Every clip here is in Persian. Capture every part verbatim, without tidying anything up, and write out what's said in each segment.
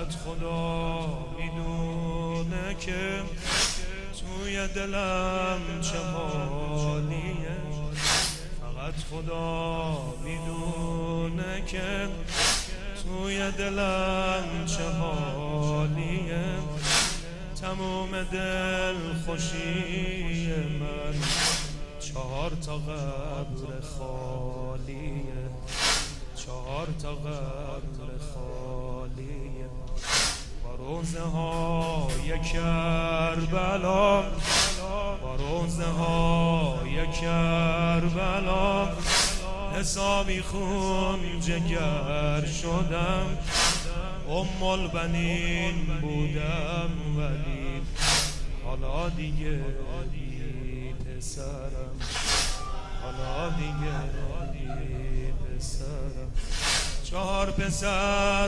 فقط خدا میدونه که توی دلم چه حالیه، فقط خدا میدونه که توی دلم چه حالیه. تموم دل خوشی من چهار تا قبر خالیه، چهار تا قبر خالیه. با روزه های کربلا، با روزه های کربلا حسابی خون جگر شدم. ام البنین بودم ولی حالا دیگه بی پسرم، حالا دیگه بی پسرم. چهار پسر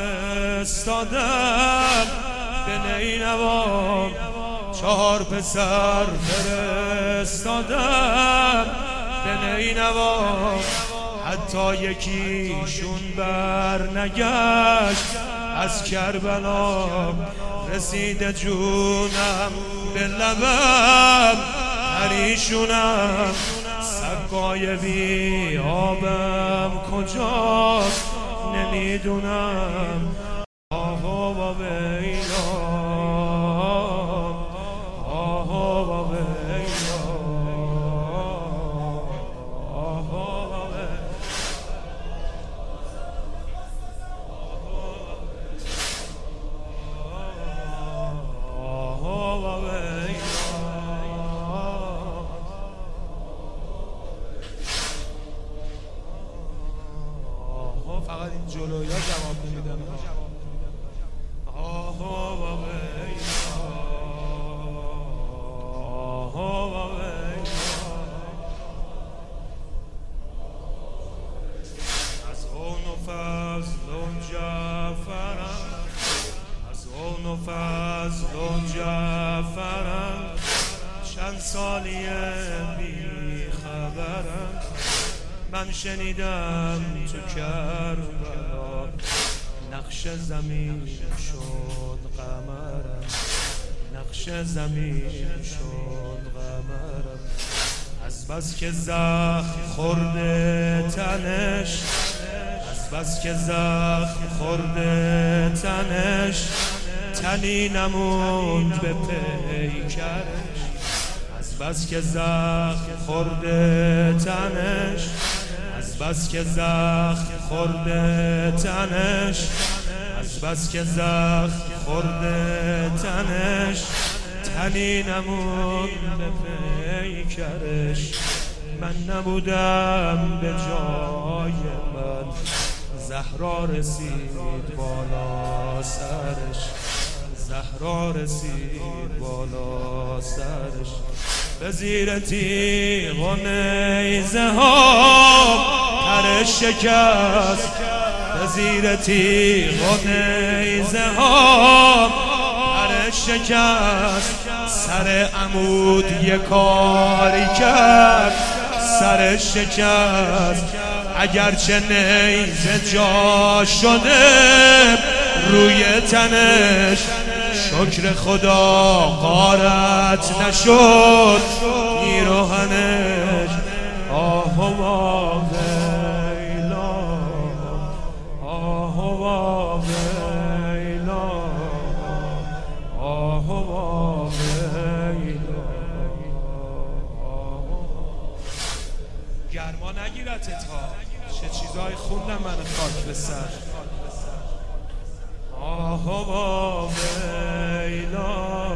فرستادم به نینوا، چهار پسر فرستادم به نینوا. حتی یکیشون بر نگشت از کربلا. رسید جونم به لبم پریشونم، سقای بی آبم کجاست نمیدونم. آها و ویلا، آها و ویلا، آها و ویلا. فقط این جلویا جواب نمیدن. آها و ویلا، آها و ویلا. از اون و فضل و جعفرم، از اون و فضل و جعفرم. چند سالیه بی خبرم. من شنیدم تو کربلا نقش زمین شد قمرم، نقش زمین شد قمرم. از بس که زخم خورده تنش، از بس که زخم خورده تنش. تنی نموند به پیکرش، از بس که زخم خورده تنش، از بس که زخم خورده تنش، از بس که زخم خورده تنش. تنی نموند به پیکرش. من نبودم به جای من، زهرا رسید بالا سرش، زهرا رسید بالا سرش. به زیر تیغ و نیزه ها پرش شکست، به زیر تیغ و نیزه ها پرش شکست. سر عمود یک کاری کرد سرش شکست. اگرچه نیزه جا شده روی تنش، شکر خدا غارت نشد پیراهنش. آه و ویلا، آه و ویلا، آه و ویلا. گرما نگیرتت ها، چه چیزایی خوندم من خاک به سر. آه و ویلا،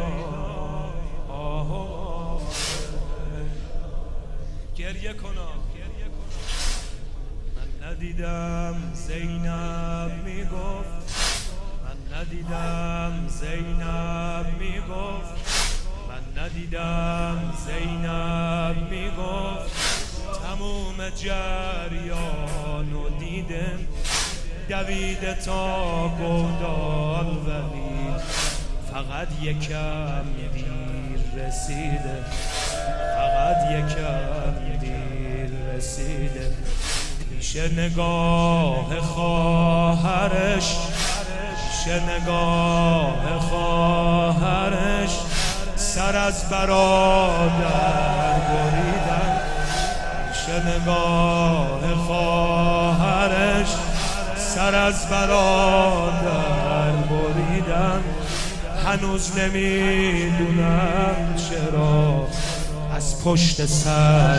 آه و ویلا. گریه کنم. من ندیدم زینب میگفت، من ندیدم زینب میگفت، من ندیدم زینب میگفت. تموم جریان و دیدم، دویده تا گودال ولی فقط یکم دیر رسیده، فقط یکم دیر رسیده. پیش نگاه خواهرش، پیش نگاه خواهرش سر از برادر بریدن، پیش نگاه خواهرش سر از برادر بریدن. هنوز نمیدونم چرا از پشت سر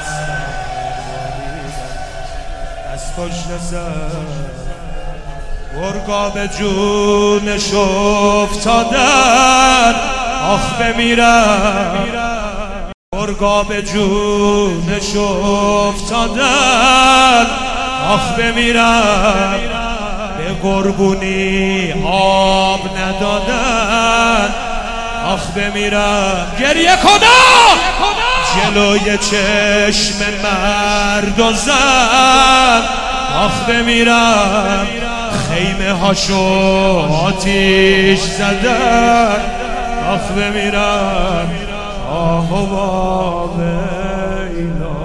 از پشت سر گرگا به جونش افتادن. آخ بمیرم گرگا به جونش افتادن. آخ بمیرم به قربونی آب ندادن. آخ بمیرم گریه کنم جلوی چشم مرد و زن. آخ بمیرم خیمه هاشو آتیش زدن. آخ بمیرم آه و ویلا.